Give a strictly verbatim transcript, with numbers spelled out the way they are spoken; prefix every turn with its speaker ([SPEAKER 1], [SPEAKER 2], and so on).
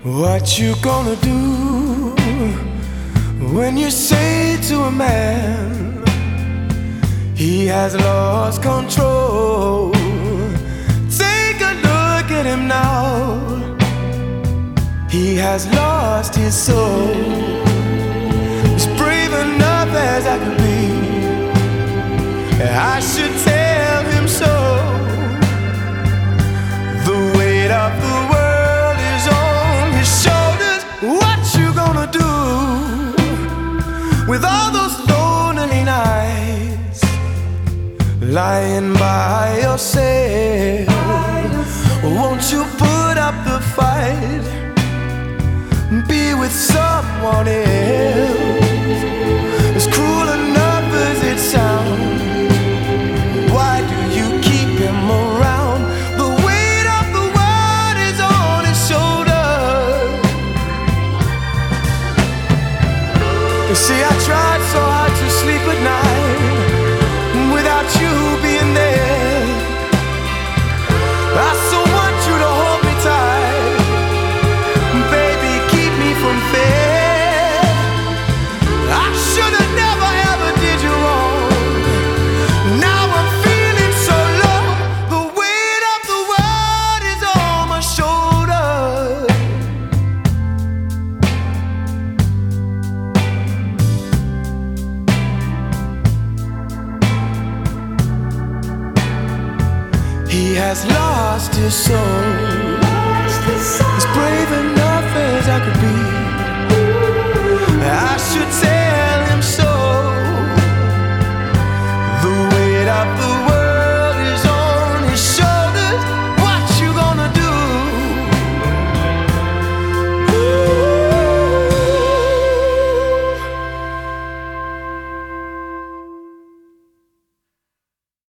[SPEAKER 1] What you gonna do when you say to a man he has lost control? Take a look at him now. He has lost his soul. He's brave enough as I could be. I should tell him so. The weight of the world is on his shoulders. What you gonna do with all those lonely nights lying by yourself? Won't you put up the fight? Be with someone else. As cruel enough as it sounds, why do you keep him around? The weight of the world is on his shoulders. You see, I tried so hard to sleep at night without you being there. I so want you to hold me tight, baby, keep me from fear. I should have never ever did you wrong. Now I'm feeling so low. The weight of the world is on my shoulders. He has lost his soul.